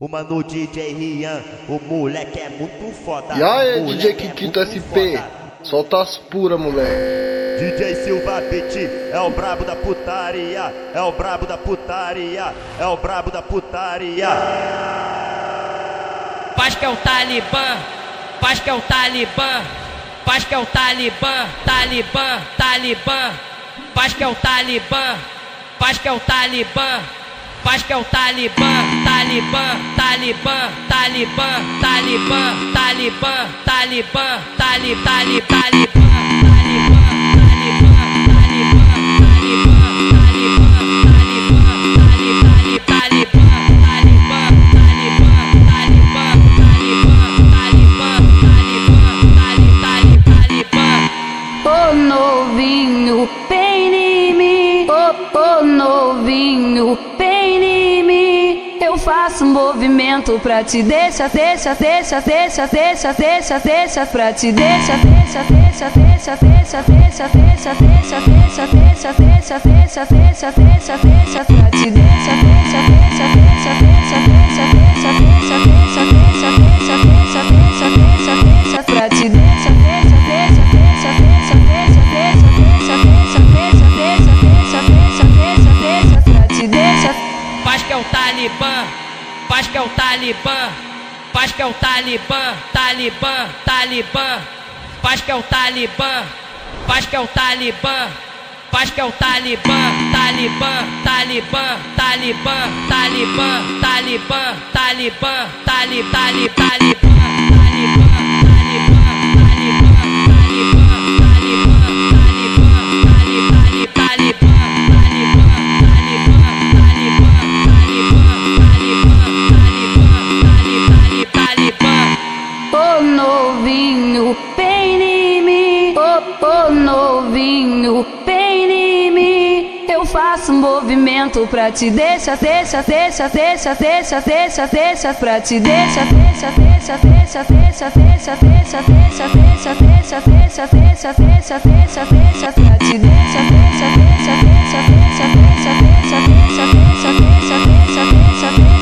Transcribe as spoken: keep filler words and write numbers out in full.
O mano D J Rian, o moleque é muito foda. E aí, D J Kikito é S P, solta as puras, moleque. D J Silva Beat é o brabo da putaria, é o brabo da putaria, é o brabo da putaria. Paz que é o Talibã, paz que é o Talibã, paz que é o Talibã, Talibã, Talibã, paz que é o Talibã, paz que é o Talibã. Paz que é o Talibã, Talibã, Talibã, Talibã, Talibã, Talibã, Talibã, Talibã, Talibã, Talibã, Ô novinho, vem em mim, ô novinho, vem em mim. Eu faço um movimento pra te deixar, deixa, deixa, deixa, deixa, deixa, deixa, pra te deixar, deixa, deixa, deixa, deixa, deixa, deixa, deixa, deixa, deixa, deixa, deixa, deixa, deixa, deixa, pra te deixar, deixa, deixa, deixa, deixa, deixa, deixa, deixa, deixa, deixa, deixa, deixa, deixa, deixa, deixa, pra te deixar, deixa, deixa, deixa, deixa, deixa, deixa, deixa, deixa, deixa, deixa, deixa, deixa, deixa, pra te deixar. Paz que é o Talibã, paz que é o Talibã, paz que é o Talibã, Talibã, Talibã, paz que é o Talibã, paz que é o Talibã, paz que é o Talibã, Talibã, Talibã, Talibã, Talibã, Talibã, Talibã, Talibã, Talibã. Ô novinho, vem em mim, ô, ô novinho, vem em mim. Eu faço um movimento pra te deixar, deixa, deixa, deixa, deixa, deixa, deixa, pra te deixar, deixa, deixa, deixa, deixa, deixa, deixa, deixa, deixa, deixa, deixa, deixa, deixa, deixa, deixa, pra te deixar, deixa, deixa, deixa, deixa, deixa, deixa, deixa, deixa, deixa, deixa, deixa, deixa, deixa.